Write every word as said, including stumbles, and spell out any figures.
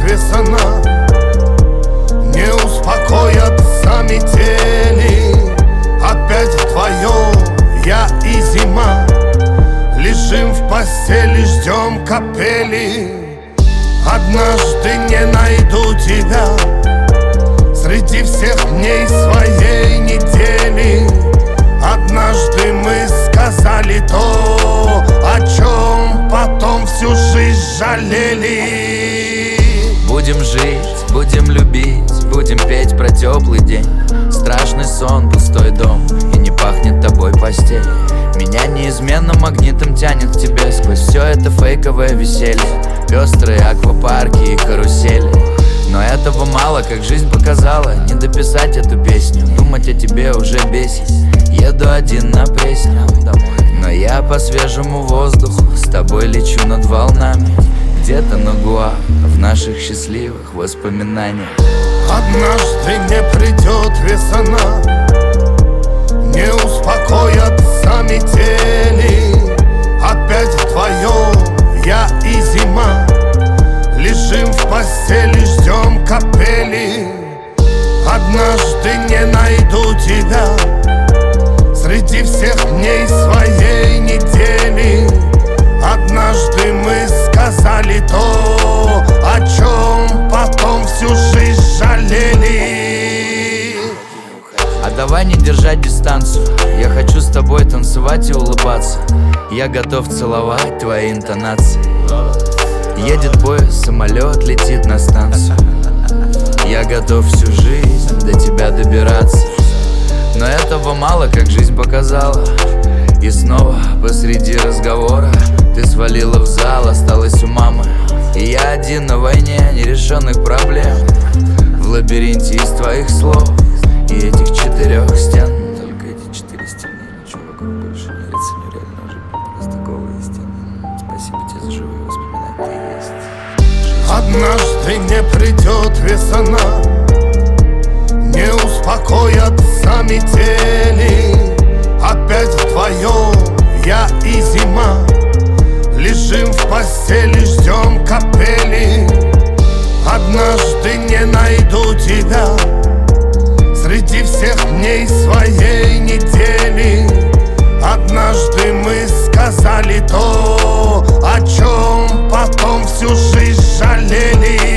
весна, не успокоятся метели. Опять вдвоем я и зима, лежим в постели, ждем капели. Однажды не найду тебя среди всех дней своей недели. Однажды мы сказали то, о чем потом всю жизнь жалели. Будем жить, будем любить, будем петь про теплый день. Страшный сон, пустой дом, и не пахнет тобой постель. Меня неизменно магнитом тянет к тебе сквозь все это фейковое веселье, пестрые аквапарки и карусели. Но этого мало, как жизнь показала, не дописать эту песню. Думать о тебе уже бесит, еду один на Пресне. Но я по свежему воздуху с тобой лечу над волнами, где-то на Гуа, в наших счастливых воспоминаниях. Однажды не придет весна, не успокоятся метели. Опять вдвоем я и зима, лежим в постели, ждем капели. Однажды не найду тебя среди всех дней своей недели. Однажды мы сказали то, о чем потом всю жизнь жалели. А давай не держать дистанцию, я хочу с тобой танцевать и улыбаться. Я готов целовать твои интонации. Едет поезд, самолет летит на станцию. Я готов всю жизнь до тебя добираться. Но этого мало, как жизнь показала. И снова посреди разговора ты свалила в зал, осталась у мамы. И я один на войне нерешенных проблем, в лабиринте из твоих слов и этих четырех стен. Только эти четыре стены, ничего вокруг больше не ценю, реально уже просто голые стены. Спасибо тебе за живые воспоминания, ты есть. Однажды не придет весна, не успокоятся метели. Опять вдвоем я и зима, лежим в постели, ждем капели. Однажды не найду тебя среди всех дней своей недели. Однажды мы сказали то, о чем потом всю жизнь жалели.